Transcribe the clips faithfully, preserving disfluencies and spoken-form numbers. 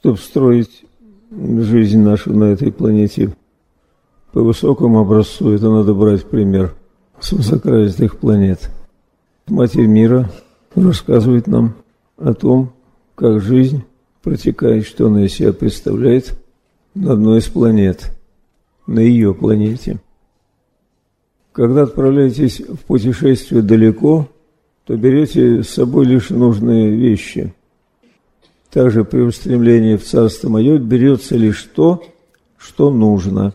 чтобы строить жизнь нашу на этой планете по высокому образцу, это надо брать пример с высокоразвитых планет. Матерь мира рассказывает нам о том, как жизнь протекает, что она из себя представляет на одной из планет, на ее планете. Когда отправляетесь в путешествие далеко, то берете с собой лишь нужные вещи. Также при устремлении в Царство Мое берется лишь то, что нужно.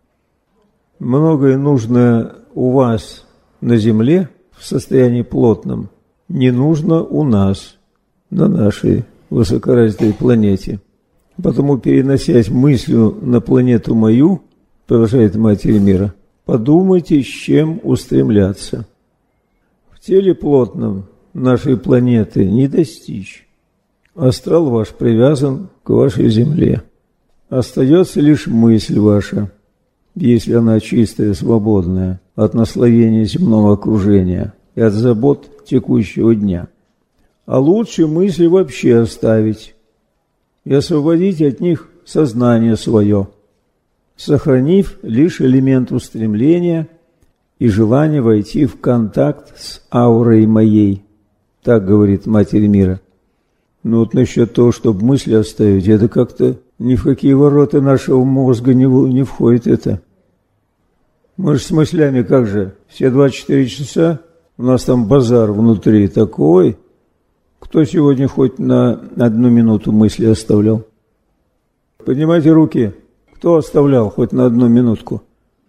Многое нужное у вас на Земле в состоянии плотном не нужно у нас, на нашей высокоразвитой планете. Потому, переносясь мыслью на планету мою, продолжает Матерь мира, подумайте, с чем устремляться. В теле плотном нашей планеты не достичь. Астрал ваш привязан к вашей Земле. Остается лишь мысль ваша, если она чистая, свободная от наслоения земного окружения и от забот текущего дня. А лучше мысли вообще оставить и освободить от них сознание свое, сохранив лишь элемент устремления и желание войти в контакт с аурой моей. Так говорит Матерь мира. Но вот насчет того, чтобы мысли оставить, это как-то ни в какие ворота нашего мозга не, не входит это. Мы же с мыслями как же? Все двадцать четыре часа у нас там базар внутри такой. Кто сегодня хоть на одну минуту мысли оставлял? Поднимайте руки. Кто оставлял хоть на одну минутку?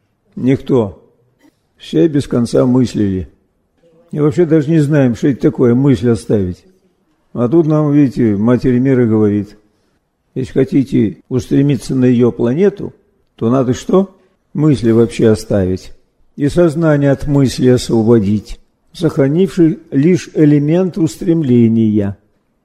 Никто. Все без конца мыслили. И вообще даже не знаем, что это такое мысль оставить. А тут нам, видите, Матерь мира говорит, если хотите устремиться на ее планету, то надо что? Мысли вообще оставить. И сознание от мысли освободить, сохранивший лишь элемент устремления.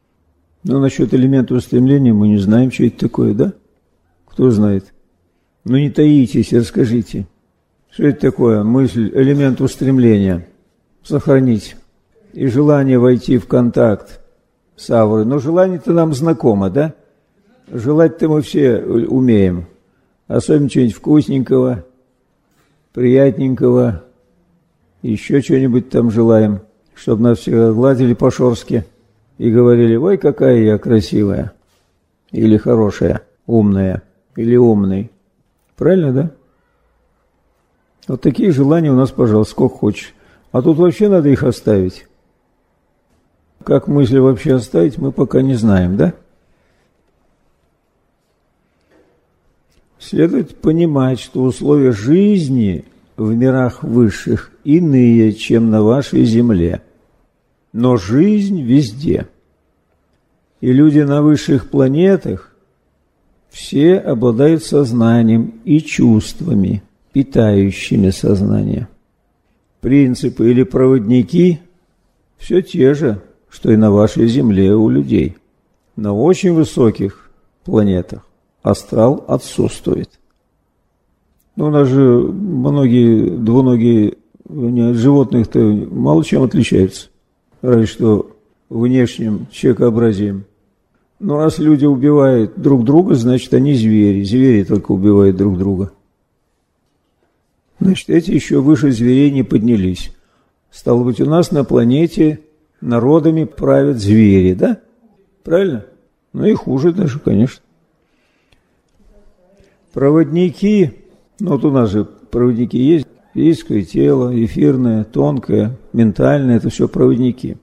Но насчет элемента устремления мы не знаем, что это такое, да? Кто знает? Ну не таитесь, расскажите. Что это такое? Мысль, элемент устремления. Сохранить. И желание войти в контакт с аурой. Но желание-то нам знакомо, да? Желать-то мы все умеем. Особенно чего-нибудь вкусненького, приятненького. Еще что-нибудь там желаем, чтобы нас всегда гладили по-шорски и говорили, ой, какая я красивая, или хорошая, умная, или умный. Правильно, да? Вот такие желания у нас, пожалуйста, сколько хочешь. А тут вообще надо их оставить. Как мысли вообще оставить, мы пока не знаем, да? Следует понимать, что условия жизни в мирах высших иные, чем на вашей земле. Но жизнь везде. И люди на высших планетах все обладают сознанием и чувствами, питающими сознание. Принципы или проводники все те же, что и на вашей земле у людей. На очень высоких планетах астрал отсутствует. Но у нас же многие двуногие животных-то мало чем отличаются, разве что внешним человекообразием. Но раз люди убивают друг друга, значит, они звери. Звери только убивают друг друга. Значит, эти еще выше зверей не поднялись. Стало быть, у нас на планете народами правят звери, да? Правильно? Ну и хуже даже, конечно. Проводники, ну вот у нас же проводники есть, физическое тело, эфирное, тонкое, ментальное, это все проводники.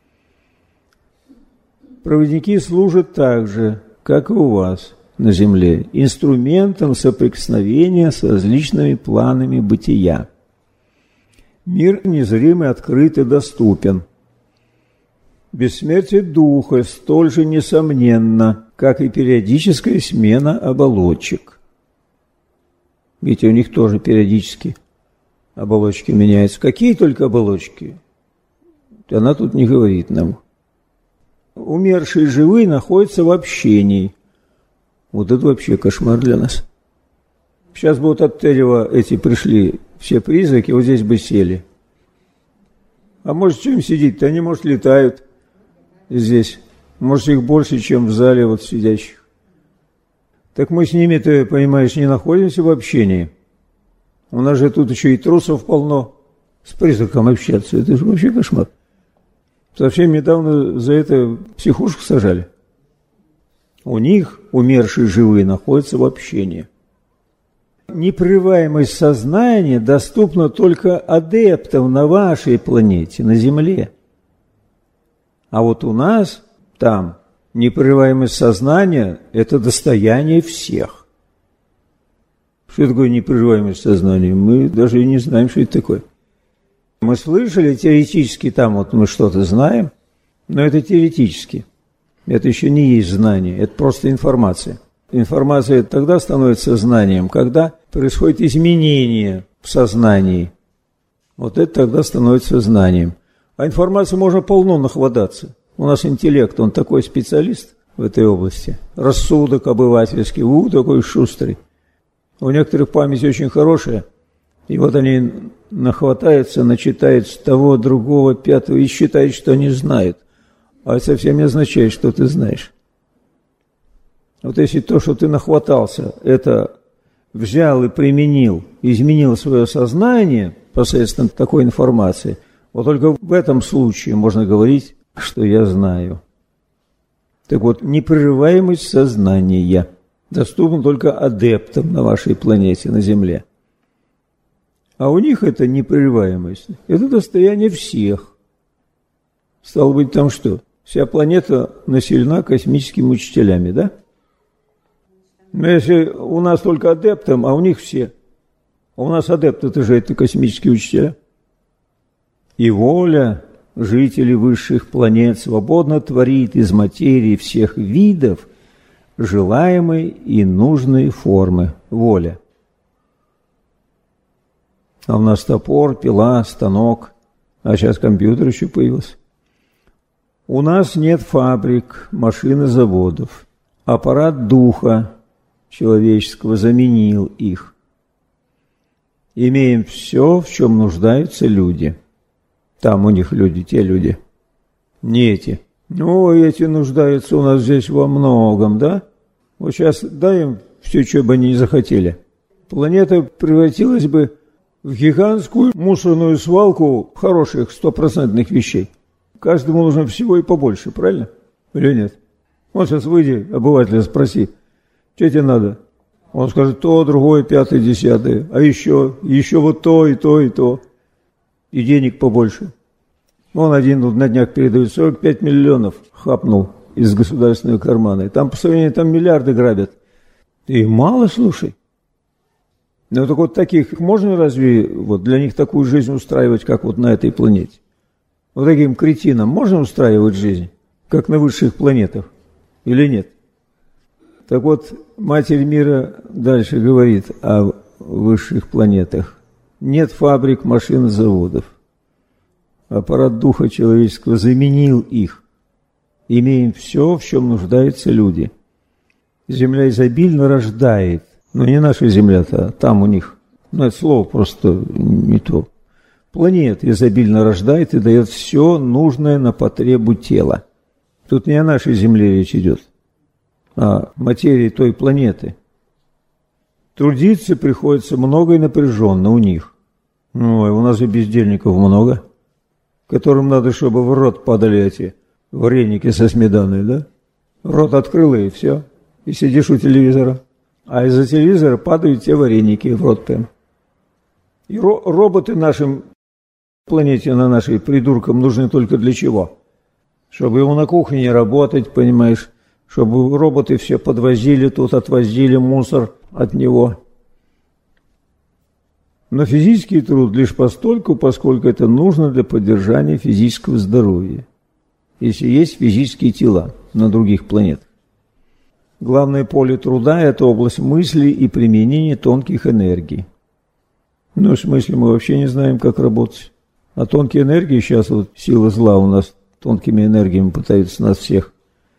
Проводники служат так же, как и у вас на Земле, инструментом соприкосновения с различными планами бытия. Мир незримый, открыт и доступен. Бессмертие духа столь же несомненно, как и периодическая смена оболочек. Ведь у них тоже периодически оболочки меняются. Какие только оболочки? Она тут не говорит нам. Умершие живые находятся в общении. Вот это вообще кошмар для нас. Сейчас бы вот от Терева эти пришли все призраки, вот здесь бы сели. А может, что им сидеть-то? Они, может, летают здесь. Может, их больше, чем в зале вот сидящих. Так мы с ними-то, понимаешь, не находимся в общении. У нас же тут еще и трусов полно. С призраком общаться, это же вообще кошмар. Совсем недавно за это психушку сажали. У них умершие живые находятся в общении. Непрерываемость сознания доступна только адептам на вашей планете, на Земле. А вот у нас там непрерываемость сознания – это достояние всех. Что такое непрерываемость сознания? Мы даже и не знаем, что это такое. Мы слышали теоретически, там вот мы что-то знаем, но это теоретически. Это еще не есть знание, это просто информация. Информация тогда становится знанием, когда происходит изменение в сознании. Вот это тогда становится знанием. А информации можно полно нахвататься. У нас интеллект, он такой специалист в этой области. Рассудок обывательский, у, такой шустрый. У некоторых память очень хорошая. И вот они нахватаются, начитают с того, другого, пятого и считают, что они знают. А это совсем не означает, что ты знаешь. Вот если то, что ты нахватался, это взял и применил, изменил свое сознание посредством такой информации, вот только в этом случае можно говорить, что я знаю. Так вот, непрерываемость сознания доступна только адептам на вашей планете, на Земле. А у них это непрерываемость, это достояние всех. Стало быть, там что? Вся планета населена космическими учителями, да? Но если у нас только адептам, а у них все. А у нас адепты, это же это космические учителя. И воля жителей высших планет свободно творит из материи всех видов желаемой и нужной формы. Воля. А у нас топор, пила, станок, а сейчас компьютер еще появился. У нас нет фабрик, машин и заводов. Аппарат духа человеческого заменил их. Имеем все, в чем нуждаются люди. Там у них люди, те люди. Не эти. Ну, эти нуждаются у нас здесь во многом, да? Вот сейчас дай им все, что бы они не захотели. Планета превратилась бы в гигантскую мусорную свалку хороших стопроцентных вещей. Каждому нужно всего и побольше, правильно? Или нет? Вот сейчас выйди, обывателя спроси, что тебе надо? Он скажет то, другое, пятое, десятое, а еще, еще вот то, и то, и то. И денег побольше. Он один тут на днях передает сорок пять миллионов, хапнул из государственного кармана. И там по сравнению, там миллиарды грабят. И мало, слушай. Ну, так вот таких можно разве вот для них такую жизнь устраивать, как вот на этой планете? Вот таким кретинам можно устраивать жизнь, как на высших планетах, или нет? Так вот, Матерь Мира дальше говорит о высших планетах. Нет фабрик, машин и заводов. Аппарат духа человеческого заменил их. Имеем все, в чем нуждаются люди. Земля изобильно рождает. Но не наша Земля-то, а там у них. Ну, это слово просто не то. Планета изобильно рождает и дает все нужное на потребу тела. Тут не о нашей Земле речь идет, а о материи той планеты. Трудиться приходится много и напряженно у них. Ой, у нас и бездельников много, которым надо, чтобы в рот падали эти вареники со сметаной, да? Рот открыл и все, и сидишь у телевизора. А из-за телевизора падают те вареники в рот прям. И ро- роботы нашим планете, на нашей придуркам нужны только для чего? Чтобы ему на кухне не работать, понимаешь? Чтобы роботы все подвозили, тут отвозили мусор от него. Но физический труд лишь постольку, поскольку это нужно для поддержания физического здоровья, если есть физические тела на других планетах. Главное поле труда – это область мысли и применения тонких энергий. Ну, в смысле, мы вообще не знаем, как работать. А тонкие энергии, сейчас вот сила зла у нас тонкими энергиями пытаются нас всех.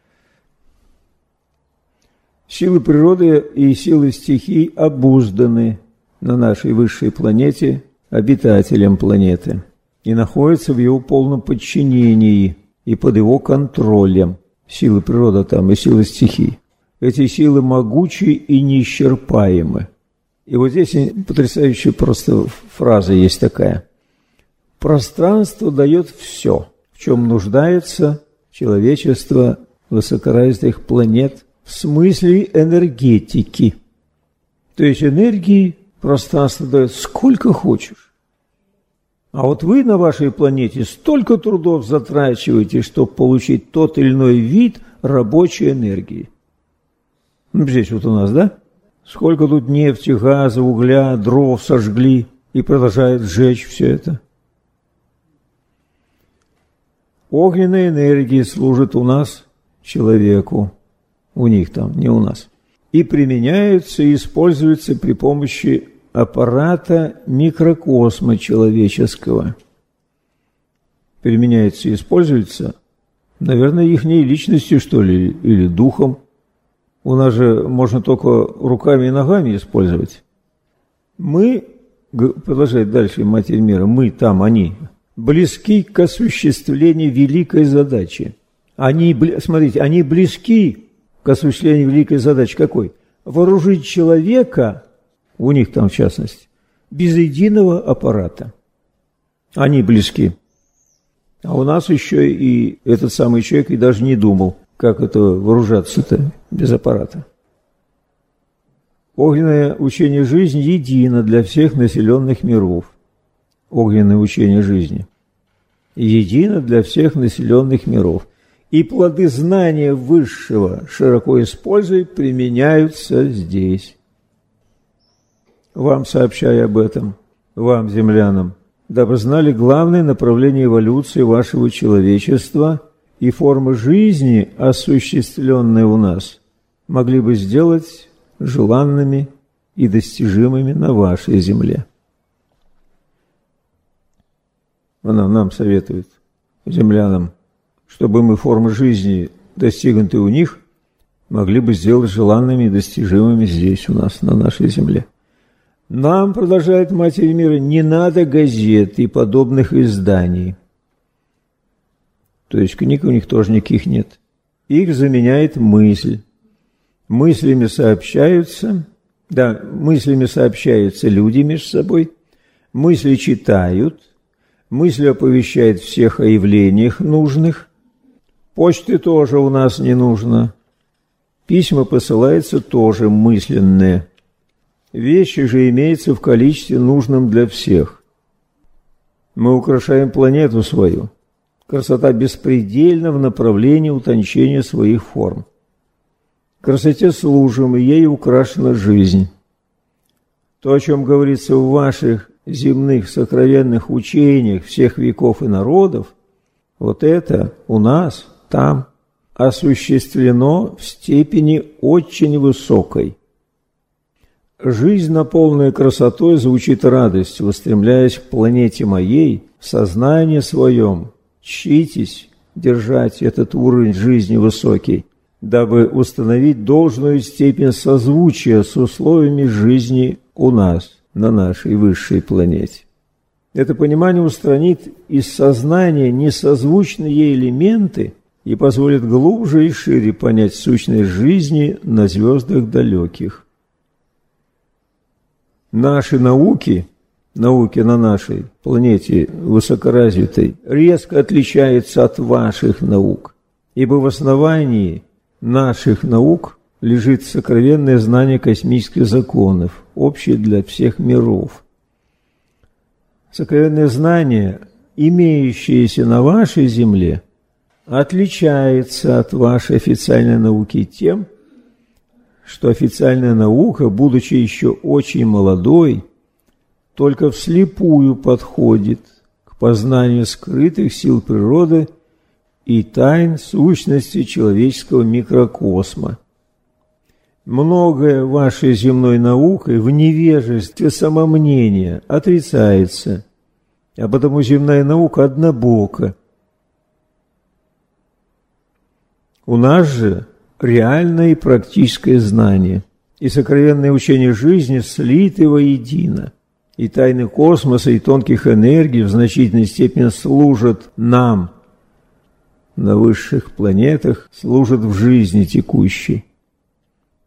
Силы природы и силы стихий обузданы на нашей высшей планете обитателям планеты и находятся в его полном подчинении и под его контролем. Силы природы там и силы стихий. Эти силы могучи и неисчерпаемы. И вот здесь потрясающая просто фраза есть такая. Пространство дает все, в чем нуждается человечество высокоразвитых планет в смысле энергетики. То есть энергии пространство дает сколько хочешь. А вот вы на вашей планете столько трудов затрачиваете, чтобы получить тот или иной вид рабочей энергии. Ну, здесь вот у нас, да? Сколько тут нефти, газа, угля, дров сожгли и продолжают сжечь все это. Огненная энергия служит у нас человеку, у них там, не у нас. И применяются и используются при помощи аппарата микрокосма человеческого. Применяется и используется, наверное, ихней личностью, что ли, или духом. У нас же можно только руками и ногами использовать. Мы, продолжает дальше Матерь Мира, мы там, они, близки к осуществлению великой задачи. Они, смотрите, они близки к осуществлению великой задачи. Какой? Вооружить человека, у них там в частности, без единого аппарата. Они близки. А у нас еще и этот самый человек и даже не думал, как это вооружаться-то без аппарата. Огненное учение жизни едино для всех населенных миров. Огненное учение жизни едино для всех населенных миров. И плоды знания высшего, широко используя, применяются здесь. Вам сообщаю об этом, вам, землянам, дабы знали главное направление эволюции вашего человечества и формы жизни, осуществленные у нас, могли бы сделать желанными и достижимыми на вашей земле. Она нам советует, землянам, чтобы мы формы жизни, достигнутые у них, могли бы сделать желанными и достижимыми здесь у нас, на нашей земле. Нам, продолжает Матерь Мира, не надо газет и подобных изданий. То есть книг у них тоже никаких нет. Их заменяет мысль. Мыслями сообщаются, да, мыслями сообщаются люди между собой, мысли читают, мысли оповещают всех о явлениях нужных. Почты тоже у нас не нужно. Письма посылаются тоже мысленные. Вещи же имеются в количестве нужном для всех. Мы украшаем планету свою. Красота беспредельна в направлении утончения своих форм. Красоте служим, и ей украшена жизнь. То, о чем говорится в ваших земных сокровенных учениях всех веков и народов, вот это у нас, там, осуществлено в степени очень высокой. Жизнь, наполненная красотой, звучит радостью, устремляясь к планете моей, в сознании своем, чтитесь держать этот уровень жизни высокий, дабы установить должную степень созвучия с условиями жизни у нас, на нашей высшей планете. Это понимание устранит из сознания несозвучные ей элементы и позволит глубже и шире понять сущность жизни на звездах далеких. Наши науки, науки на нашей планете высокоразвитой, резко отличаются от ваших наук, ибо в основании наших наук лежит сокровенное знание космических законов, общее для всех миров. Сокровенное знание, имеющееся на вашей Земле, отличается от вашей официальной науки тем, что официальная наука, будучи еще очень молодой, только вслепую подходит к познанию скрытых сил природы и тайн сущности человеческого микрокосма. Многое вашей земной наукой в невежестве самомнения отрицается, а потому земная наука однобока. У нас же реальное и практическое знание, и сокровенное учение жизни слиты воедино, и тайны космоса и тонких энергий в значительной степени служат нам на высших планетах, служат в жизни текущей.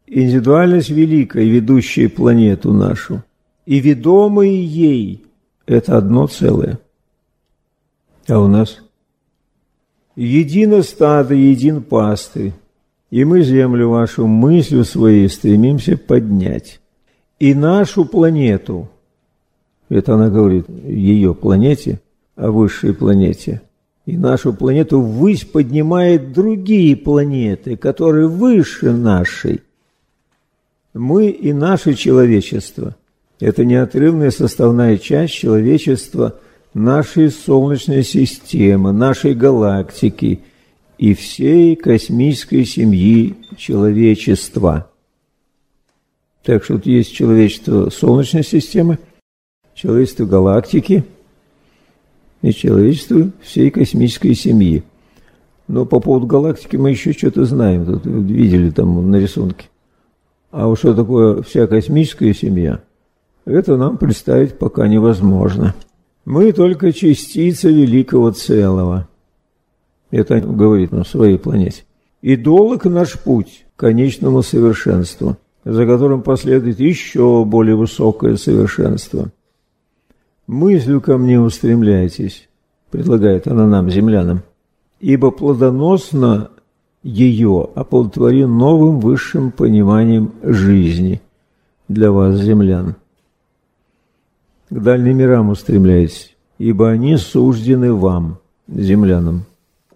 индивидуальность великая, ведущая планету нашу, и ведомые ей – это одно целое. А у нас едино стадо, един пастырь, и мы землю вашу мыслью своей стремимся поднять. И нашу планету, это она говорит ее планете, о высшей планете, и нашу планету ввысь поднимает другие планеты, которые выше нашей. Мы и наше человечество – это неотрывная составная часть человечества нашей Солнечной системы, нашей галактики и всей космической семьи человечества. Так что тут есть человечество Солнечной системы, человечество галактики и человечество всей космической семьи. Но по поводу галактики мы еще что-то знаем, тут видели там на рисунке. А вот что такое вся космическая семья, это нам представить пока невозможно. Мы только частица великого целого. Это говорит на своей планете. И долг наш путь к конечному совершенству, за которым последует еще более высокое совершенство. Мыслью ко мне устремляйтесь, предлагает она нам, землянам, ибо плодоносно ее оплодотвори новым высшим пониманием жизни для вас, землян. К дальним мирам устремляйтесь, ибо они суждены вам, землянам.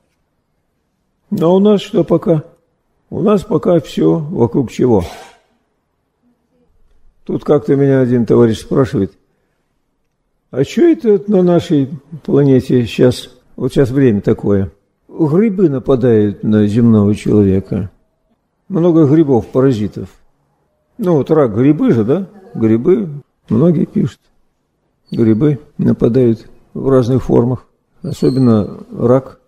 Но у нас что пока? У нас пока все вокруг чего? Тут как-то меня один товарищ спрашивает, а что это на нашей планете сейчас, вот сейчас время такое, грибы нападают на земного человека, много грибов, паразитов. Ну вот рак, грибы же, да? Грибы, многие пишут. Грибы нападают в разных формах, особенно рак.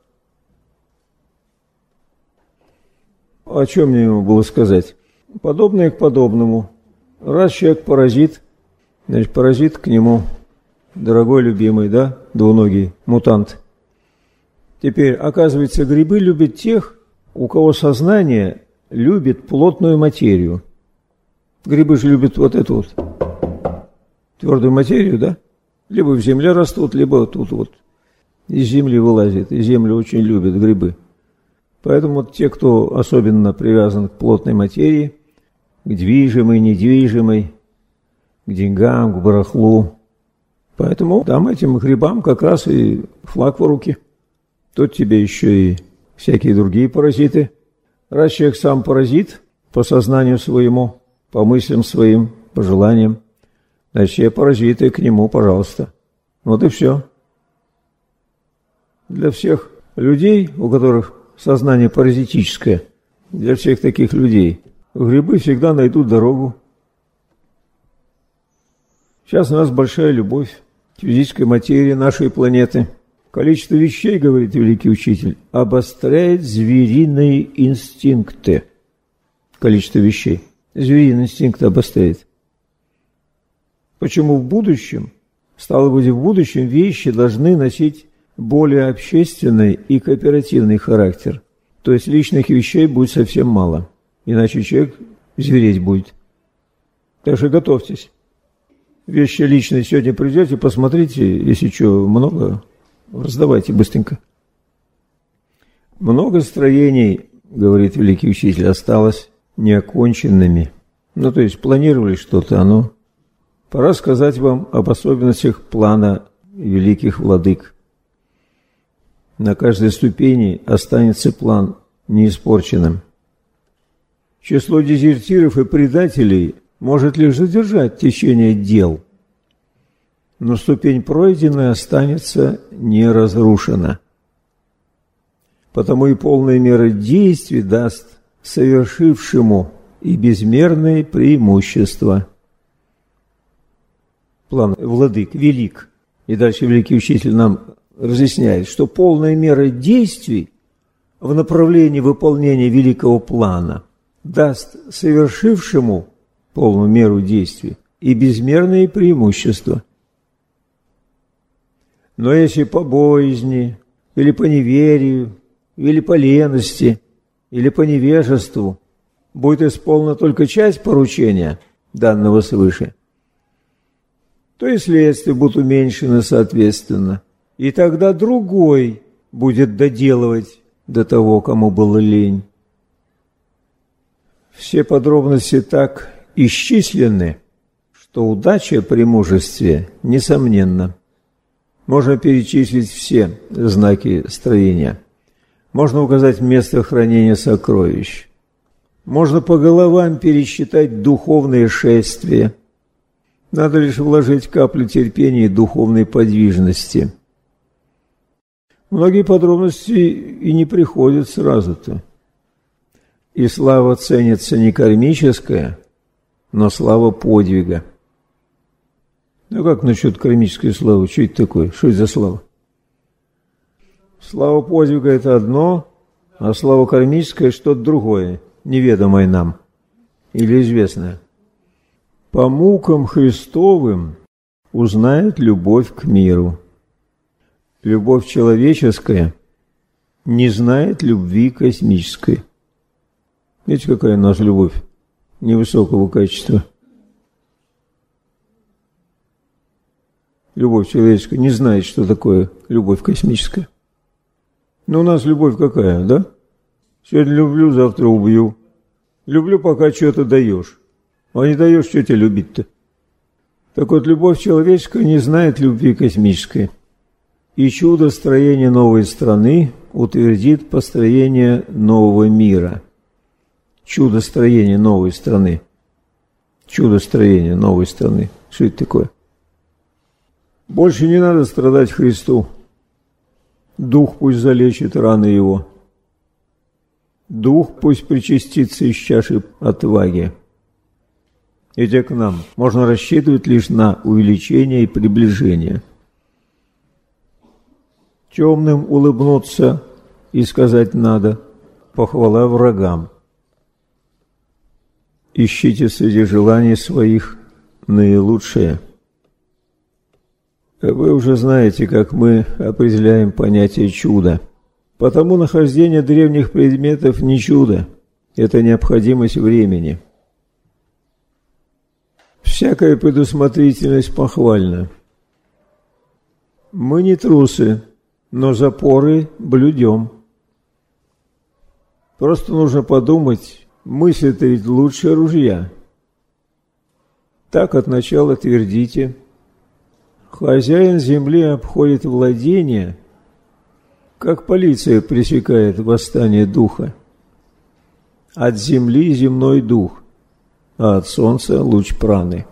О чем мне ему было сказать? Подобное к подобному. Раз человек паразит, значит, паразит к нему, дорогой, любимый, да, двуногий мутант. Теперь, оказывается, грибы любят тех, у кого сознание любит плотную материю. Грибы же любят вот эту вот твердую материю, да? Либо в земле растут, либо тут вот из земли вылазит. И землю очень любят грибы. Поэтому вот те, кто особенно привязан к плотной материи, к движимой, недвижимой, к деньгам, к барахлу, поэтому там этим грибам как раз и флаг в руки. Тут тебе еще и всякие другие паразиты. Раз человек сам паразит по сознанию своему, по мыслям своим, по желаниям, значит, все паразиты к нему, пожалуйста. Вот и все. Для всех людей, у которых сознание паразитическое, для всех таких людей, грибы всегда найдут дорогу. Сейчас у нас большая любовь к физической материи нашей планеты. Количество вещей, говорит великий учитель, обостряет звериные инстинкты. Количество вещей. Звериные инстинкты обостряет. Почему в будущем, стало быть, в будущем вещи должны носить более общественный и кооперативный характер. То есть личных вещей будет совсем мало. Иначе человек звереть будет. Так что готовьтесь. Вещи личные сегодня придете, посмотрите, если что, много, раздавайте быстренько. Много строений, говорит великий учитель, осталось неоконченными. Ну, то есть планировали что-то, оно... Пора сказать вам об особенностях плана великих владык. На каждой ступени останется план неиспорченным. Число дезертиров и предателей может лишь задержать течение дел, но ступень пройденная останется неразрушена. Потому и полная мера действий даст совершившему и безмерные преимущества. План владык велик. И дальше великий учитель нам разъясняет, что полная мера действий в направлении выполнения великого плана даст совершившему полную меру действий и безмерные преимущества. Но если по боязни, или по неверию, или по лености, или по невежеству будет исполнена только часть поручения, данного свыше, то и следствия будут уменьшены соответственно. И тогда другой будет доделывать до того, кому было лень. Все подробности так исчислены, что удача при мужестве несомненна. Можно перечислить все знаки строения. Можно указать место хранения сокровищ. Можно по головам пересчитать духовные шествия. Надо лишь вложить каплю терпения и духовной подвижности. Многие подробности и не приходят сразу-то. И слава ценится не кармическая, но слава подвига. Ну как насчет кармической славы? Что это такое? Что это за слава? Слава подвига – это одно, а слава кармическая – что-то другое, неведомое нам или известное. По мукам Христовым узнает любовь к миру. Любовь человеческая не знает любви космической. Видите, какая у нас любовь невысокого качества? Любовь человеческая не знает, что такое любовь космическая. Но у нас любовь какая, да? Сегодня люблю, завтра убью. Люблю, пока что-то даешь. А не даешь, что тебя любить-то? Так вот, любовь человеческая не знает любви космической. И чудо строения новой страны утвердит построение нового мира. Чудо строения новой страны. Чудо строения новой страны. Что это такое? Больше не надо страдать Христу. Дух пусть залечит раны его. Дух пусть причастится из чаши отваги. Идя к нам, можно рассчитывать лишь на увеличение и приближение. Темным улыбнуться и сказать надо, похвала врагам. Ищите среди желаний своих наилучшее. Вы уже знаете, как мы определяем понятие чуда. Потому нахождение древних предметов не чудо, это необходимость времени. Всякая предусмотрительность похвальна. Мы не трусы, но запоры блюдем. Просто нужно подумать, мысль-то ведь лучше ружья. Так от начала твердите. Хозяин земли обходит владение, как полиция пресекает восстание духа. От земли земной дух, а от солнца луч праны.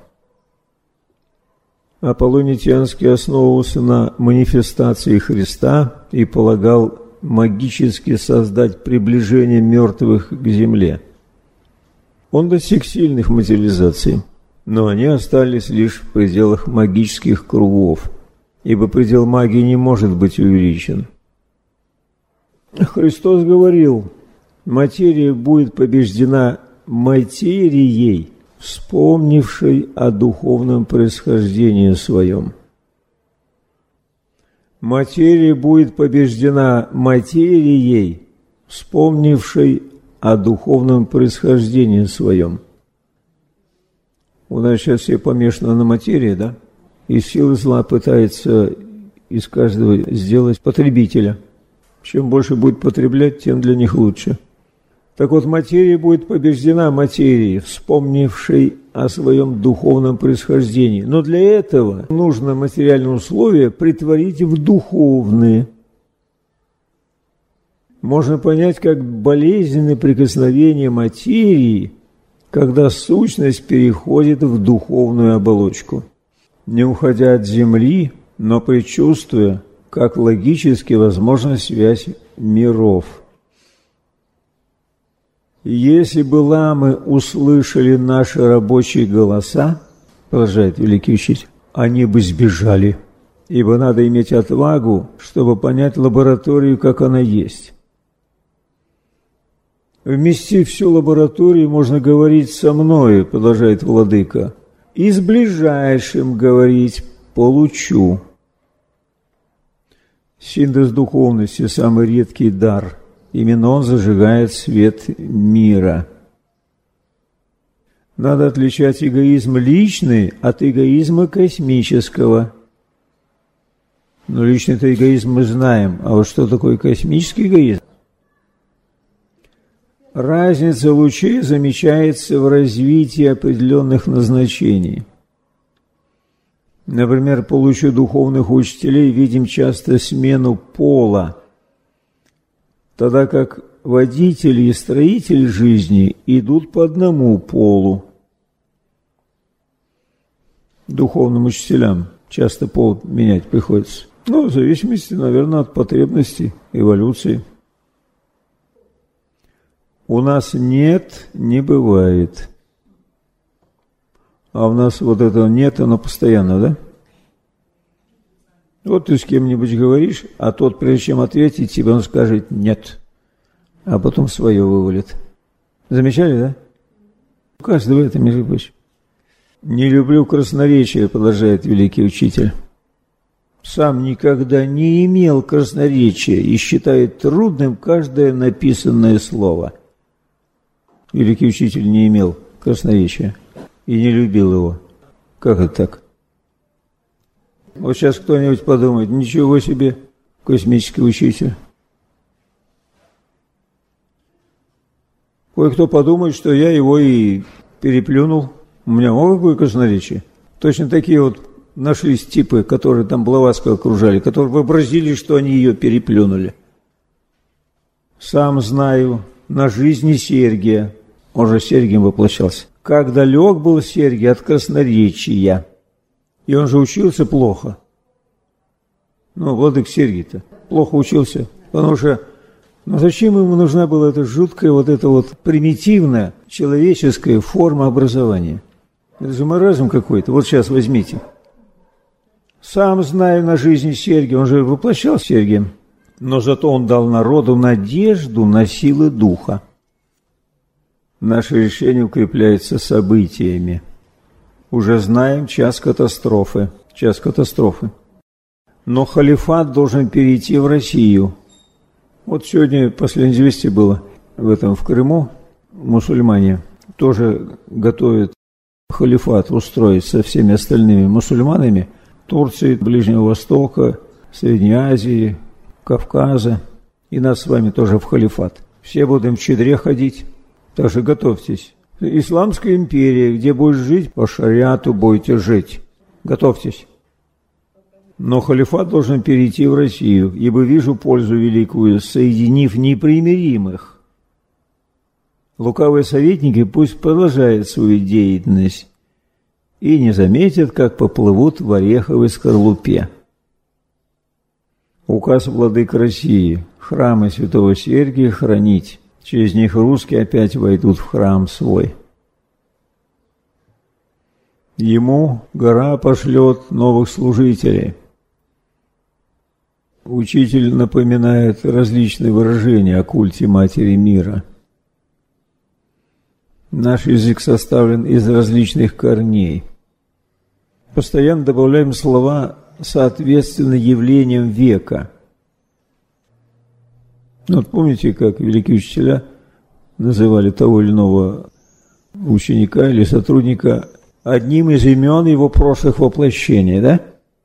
Аполлоний Тианский основывался на манифестации Христа и полагал магически создать приближение мертвых к земле. Он достиг сильных материализаций, но они остались лишь в пределах магических кругов, ибо предел магии не может быть увеличен. Христос говорил, материя будет побеждена материей, вспомнившей о духовном происхождении своем. Материя будет побеждена материей, вспомнившей о духовном происхождении своем. У нас сейчас все помешаны на материи, да? И сила зла пытается из каждого сделать потребителя. Чем больше будет потреблять, тем для них лучше. Так вот, материя будет побеждена материей, вспомнившей о своем духовном происхождении. Но для этого нужно материальные условия притворить в духовные. Можно понять, как болезненное прикосновение материи, когда сущность переходит в духовную оболочку. Не уходя от земли, но предчувствуя, как логически возможна связь миров. Если бы ламы услышали наши рабочие голоса, продолжает великий учитель, они бы сбежали, ибо надо иметь отвагу, чтобы понять лабораторию, как она есть. Вместив всю лабораторию, можно говорить со мною, продолжает владыка, и с ближайшим говорить по лучу. Синтез духовности – самый редкий дар. Именно он зажигает свет мира. Надо отличать эгоизм личный от эгоизма космического. Но личный-то эгоизм мы знаем, а вот что такое космический эгоизм? Разница лучей замечается в развитии определенных назначений. Например, по лучу духовных учителей видим часто смену пола, тогда как водитель и строитель жизни идут по одному полу. Духовным учителям часто пол менять приходится. Ну, в зависимости, наверное, от потребностей, эволюции. У нас нет, не бывает. А у нас вот этого нет, оно постоянно, да? Вот ты с кем-нибудь говоришь, а тот, прежде чем ответить, тебе он скажет «нет», а потом свое вывалит. Замечали, да? У каждого это, между прочим. «Не люблю красноречие», продолжает великий учитель. Сам никогда не имел красноречия и считает трудным каждое написанное слово. Великий учитель не имел красноречия и не любил его. Как это так? Вот сейчас кто-нибудь подумает, ничего себе, космический учитель. Кое-кто подумает, что я его и переплюнул. У меня много какое красноречие. Точно такие вот нашлись типы, которые там Блаватского окружали, которые вообразили, что они ее переплюнули. Сам знаю, на жизни Сергия, он же Сергием воплощался, как далек был Сергий от красноречия. И он же учился плохо. Ну, владык Сергий-то плохо учился, потому что, ну зачем ему нужна была эта жуткая, вот эта вот примитивная человеческая форма образования? Это же маразм какой-то. Вот сейчас возьмите. Сам знаю на жизни Сергия, он же воплощал Сергием, но зато он дал народу надежду на силы духа. Наше решение укрепляется событиями. Уже знаем час катастрофы, час катастрофы. Но халифат должен перейти в Россию. Вот сегодня последнее известие было в этом, в Крыму. Мусульмане тоже готовят халифат устроить со всеми остальными мусульманами Турции, Ближнего Востока, Средней Азии, Кавказа. И нас с вами тоже в халифат. Все будем в чадре ходить, так что готовьтесь. Исламская империя, где будешь жить, по шариату будете жить. Готовьтесь. Но халифат должен перейти в Россию, ибо вижу пользу великую, соединив непримиримых. Лукавые советники пусть продолжают свою деятельность и не заметят, как поплывут в ореховой скорлупе. Указ владык России – храмы святого Сергия хранить. Через них русские опять войдут в храм свой. Ему гора пошлет новых служителей. Учитель напоминает различные выражения о культе Матери Мира. Наш язык составлен из различных корней. Постоянно добавляем слова, соответственно явлениям века. Вот помните, как великие учителя называли того или иного ученика или сотрудника одним из имен его прошлых воплощений, да?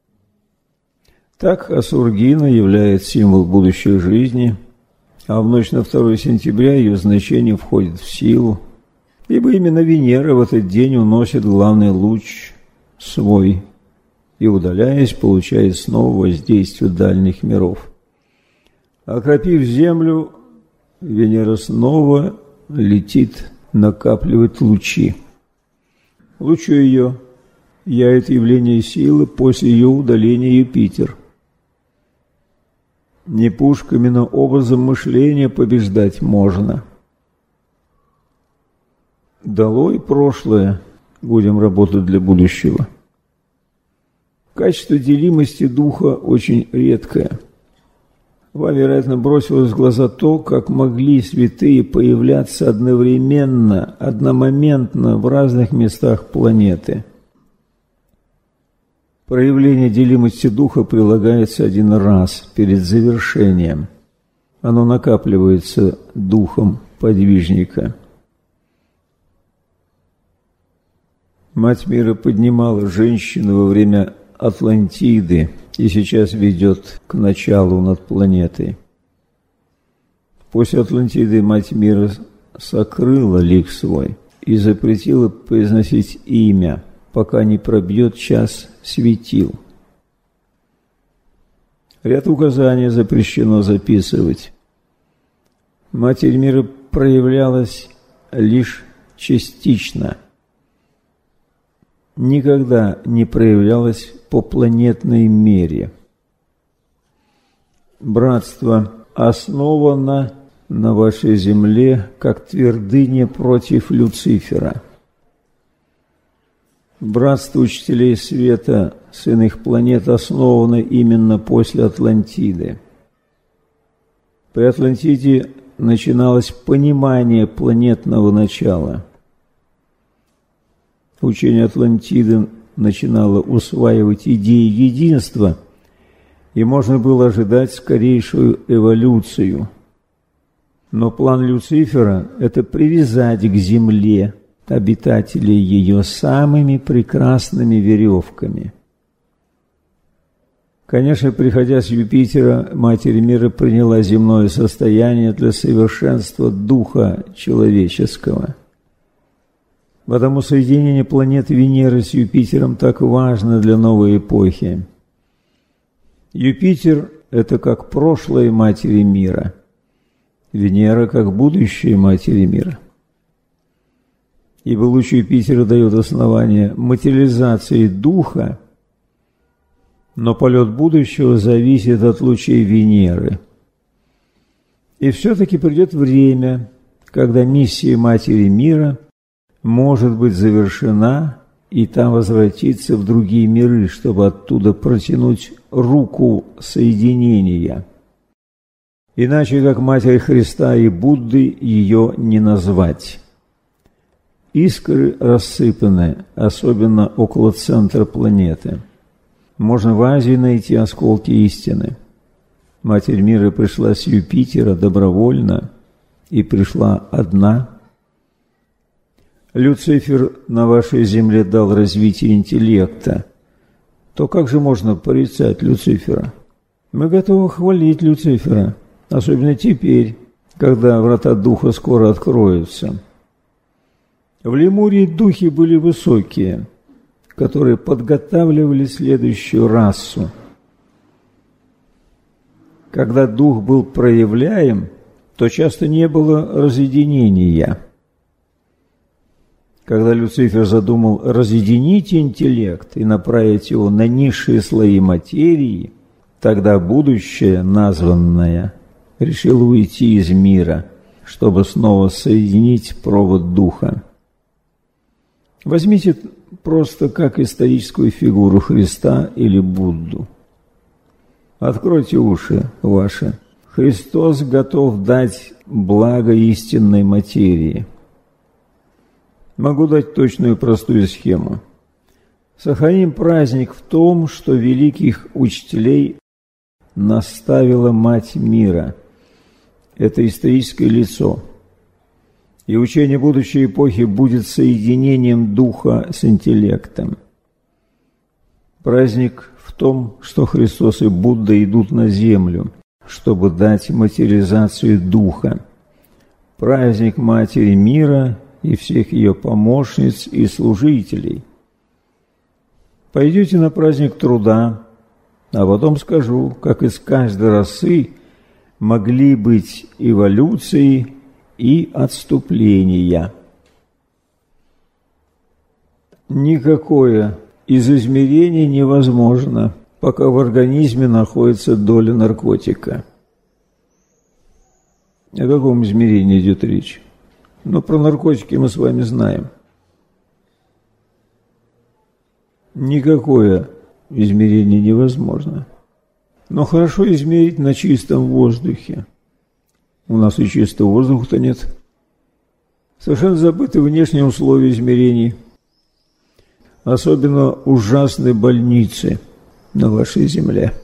Так Асургина является символ будущей жизни, а в ночь на второе сентября ее значение входит в силу, ибо именно Венера в этот день уносит главный луч свой и, удаляясь, получает снова воздействие дальних миров. Окропив землю, Венера снова летит, накапливает лучи. Лучу ее явит явление силы после ее удаления Юпитер. Не пушками, но образом мышления побеждать можно. Долой прошлое, будем работать для будущего. Качество делимости духа очень редкое. Вам, вероятно, бросилось в глаза то, как могли святые появляться одновременно, одномоментно в разных местах планеты. Проявление делимости духа прилагается один раз перед завершением. Оно накапливается духом подвижника. Мать мира поднимала женщину во время Атлантиды и сейчас ведет к началу над планетой. После Атлантиды Мать мира сокрыла лик свой и запретила произносить имя, пока не пробьет час светил. Ряд указаний запрещено записывать. Матерь мира проявлялась лишь частично. Никогда не проявлялась по планетной мере. Братство основано на вашей земле как твердыня против Люцифера. Братство учителей света с иных планет основано именно после Атлантиды. При Атлантиде начиналось понимание планетного начала. Учение Атлантиды начинало усваивать идеи единства, и можно было ожидать скорейшую эволюцию. Но план Люцифера – это привязать к Земле обитателей ее самыми прекрасными веревками. Конечно, приходя с Юпитера, Матерь мира приняла земное состояние для совершенства духа человеческого. Потому соединение планеты Венеры с Юпитером так важно для новой эпохи. Юпитер – это как прошлое Матери мира, Венера – как будущее Матери мира. Ибо луч Юпитера дает основание материализации духа, но полет будущего зависит от лучей Венеры. И все-таки придет время, когда миссия Матери мира может быть завершена, и там возвратиться в другие миры, чтобы оттуда протянуть руку соединения. Иначе, как Матерь Христа и Будды, ее не назвать. Искры рассыпаны, особенно около центра планеты. Можно в Азии найти осколки истины. Матерь мира пришла с Юпитера добровольно и пришла одна. Люцифер на вашей земле дал развитие интеллекта. То как же можно порицать Люцифера? Мы готовы хвалить Люцифера, особенно теперь, когда врата духа скоро откроются. В Лемурии духи были высокие, которые подготавливали следующую расу. Когда дух был проявляем, то часто не было разъединения. Когда Люцифер задумал разъединить интеллект и направить его на низшие слои материи, тогда будущее, названное, решило уйти из мира, чтобы снова соединить провод духа. Возьмите просто как историческую фигуру Христа или Будду. Откройте уши ваши. Христос готов дать благо истинной материи. Могу дать точную простую схему. Сохраним праздник в том, что великих учителей наставила Мать мира. Это историческое лицо. И учение будущей эпохи будет соединением духа с интеллектом. Праздник в том, что Христос и Будда идут на землю, чтобы дать материализацию духа. Праздник Матери мира и всех ее помощниц и служителей. Пойдете на праздник труда, а потом скажу, как из каждой расы могли быть эволюции и отступления. Никакое из измерений невозможно, пока в организме находится доля наркотика. О каком измерении идет речь? Но про наркотики мы с вами знаем. Никакое измерение невозможно. Но хорошо измерить на чистом воздухе. У нас и чистого воздуха-то нет. Совершенно забыты внешние условия измерений. Особенно ужасные больницы на вашей земле.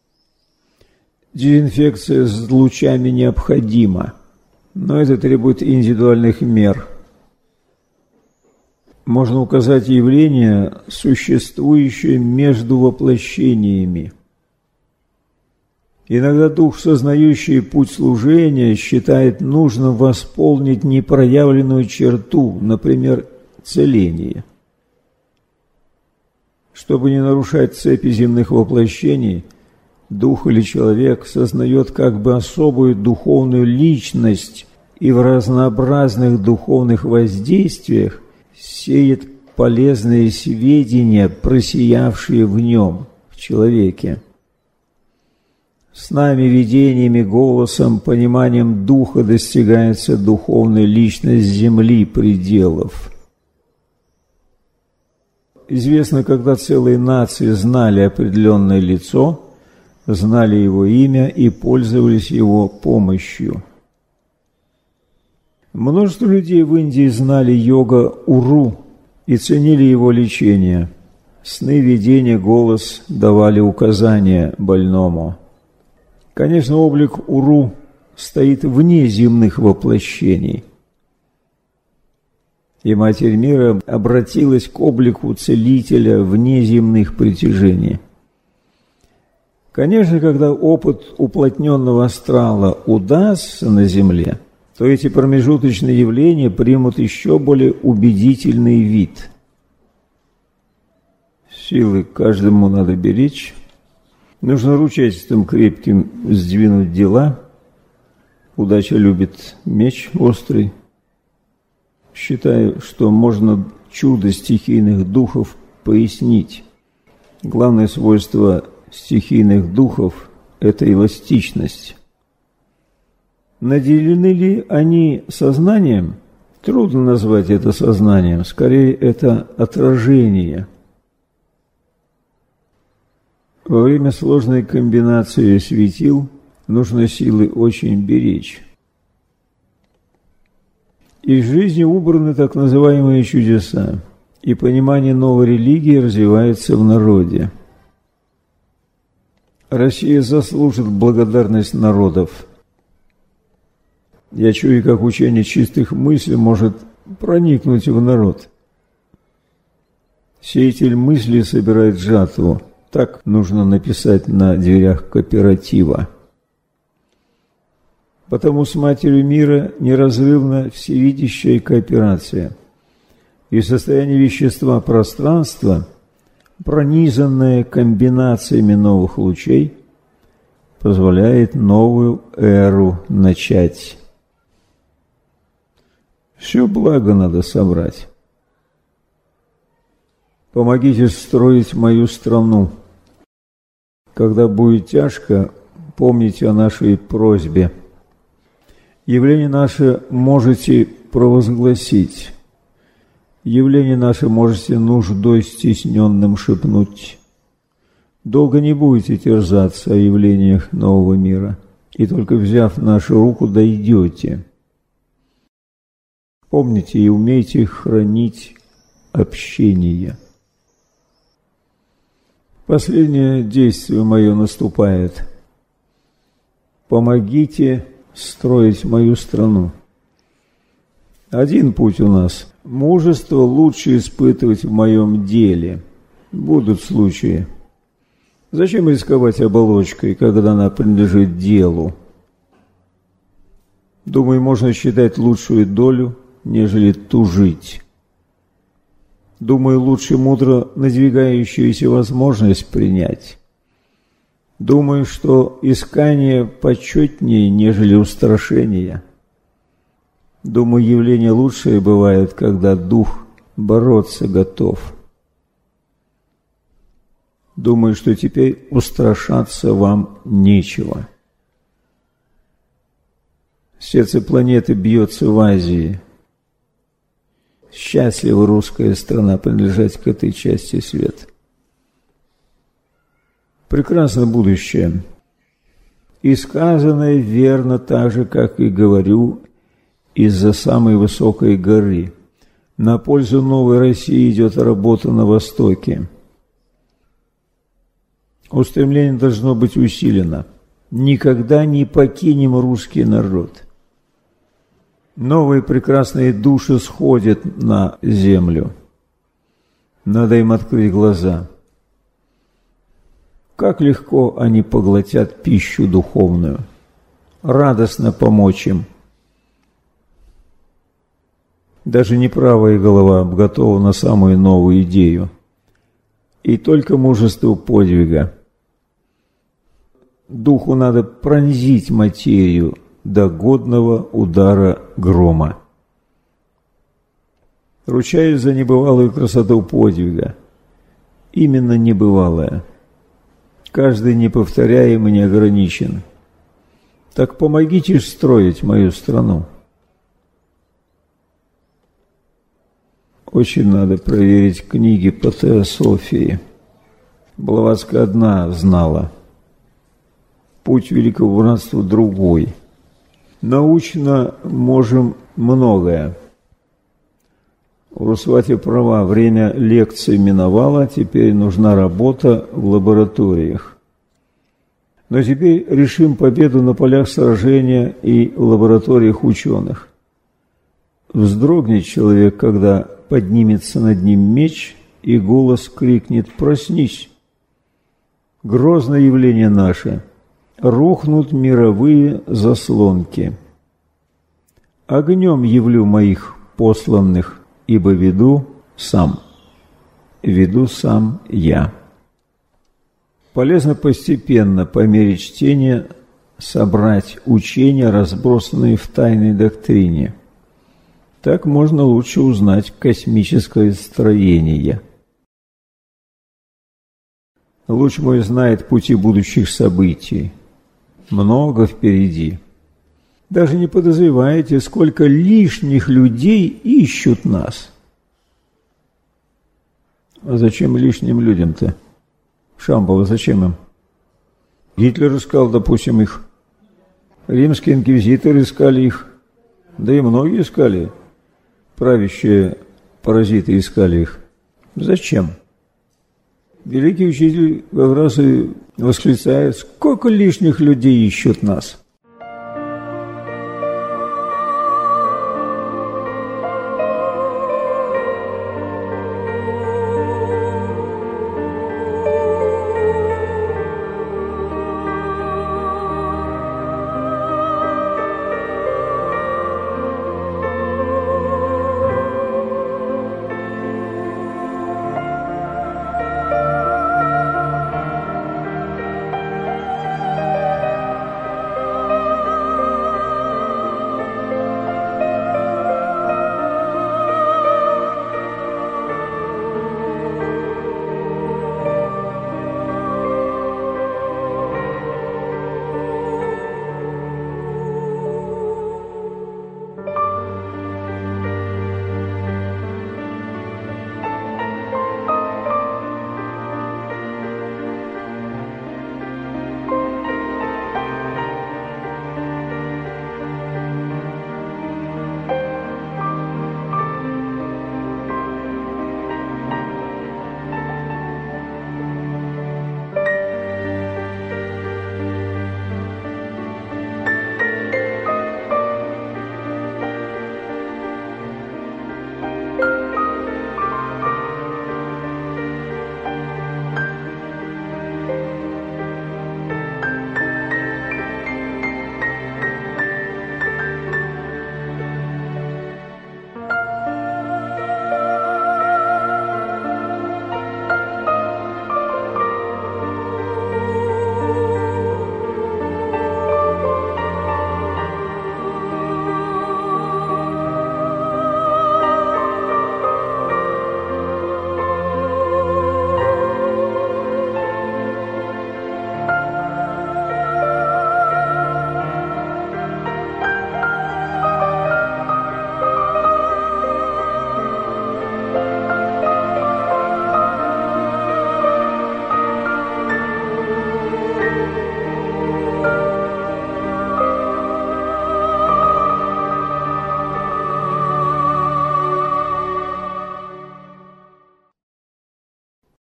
Дезинфекция с лучами необходима, но это требует индивидуальных мер. можно указать явление, существующее между воплощениями. Иногда дух, сознающий путь служения, считает нужным восполнить непроявленную черту, например, целение. Чтобы не нарушать цепи земных воплощений, дух или человек сознает как бы особую духовную личность и в разнообразных духовных воздействиях сеет полезные сведения, просиявшие в нем, в человеке. С нами видениями, голосом, пониманием духа достигается духовная личность земли пределов. Известно, когда целые нации знали определенное лицо, знали его имя и пользовались его помощью. Множество людей в Индии знали йога-уру и ценили его лечение. Сны, видения, голос давали указания больному. Конечно, облик уру стоит вне земных воплощений. И Матерь Мира обратилась к облику целителя вне земных притяжений. Конечно, когда опыт уплотненного астрала удастся на Земле, то эти промежуточные явления примут еще более убедительный вид. Силы каждому надо беречь. Нужно ручательством крепким сдвинуть дела. Удача любит меч острый. Считаю, что можно чудо стихийных духов пояснить. Главное свойство стихийных духов – это эластичность. Наделены ли они сознанием? Трудно назвать это сознанием, скорее это отражение. Во время сложной комбинации светил нужно силы очень беречь. Из жизни убраны так называемые чудеса, и понимание новой религии развивается в народе. Россия заслужит благодарность народов. Я чую, как учение чистых мыслей может проникнуть в народ. Сеятель мысли собирает жатву. Так нужно написать на дверях кооператива. Потому с Матерью Мира неразрывна всевидящая кооперация. И состояние вещества пространства, пронизанное комбинациями новых лучей, позволяет новую эру начать. Все благо надо собрать. Помогите строить мою страну. Когда будет тяжко, помните о нашей просьбе. Явление наше можете провозгласить. Явление наше можете нуждой стесненным шепнуть. Долго не будете терзаться о явлениях нового мира, и только взяв нашу руку, дойдете. Помните и умейте хранить общение. Последнее действие мое наступает. Помогите строить мою страну. Один путь у нас. Мужество лучше испытывать в моем деле. Будут случаи. Зачем рисковать оболочкой, когда она принадлежит делу? Думаю, можно считать лучшую долю, нежели тужить. Думаю, лучше мудро надвигающуюся возможность принять. Думаю, что искание почетнее, нежели устрашение. Думаю, явление лучшее бывает, когда дух бороться готов. Думаю, что теперь устрашаться вам нечего. Сердце планеты бьется в Азии. Счастлива русская страна принадлежать к этой части света. Прекрасно будущее. И сказанное верно так же, как и говорю, из-за самой высокой горы. На пользу новой России идет работа на Востоке. Устремление должно быть усилено. Никогда не покинем русский народ. Новые прекрасные души сходят на землю. Надо им открыть глаза. Как легко они поглотят пищу духовную. Радостно помочь им. Даже неправая голова готова на самую новую идею. И только мужество подвига. Духу надо пронзить материю до годного удара грома. Ручаюсь за небывалую красоту подвига. Именно небывалая. Каждый неповторяем и не ограничен. Так помогите ж строить мою страну. Очень надо проверить книги по теософии. Блаватская одна знала. Путь великого братства другой. Научно можем многое. Урусвати права, время лекций миновало, теперь нужна работа в лабораториях. Но теперь решим победу на полях сражения и в лабораториях ученых. Вздрогнет человек, когда поднимется над ним меч, и голос крикнет: «Проснись!» Грозное явление наше. Рухнут мировые заслонки. Огнем явлю моих посланных, ибо веду сам. Веду сам я. Полезно постепенно, по мере чтения, собрать учения, разбросанные в тайной доктрине. Так можно лучше узнать космическое строение. Луч мой знает пути будущих событий. Много впереди. Даже не подозреваете, сколько лишних людей ищут нас. А зачем лишним людям-то? Шамбала, зачем им? Гитлер искал, допустим, их. Римские инквизиторы искали их. Да и многие искали. Правящие паразиты искали их. Зачем? Великий учитель как раз и восклицает: сколько лишних людей ищут нас.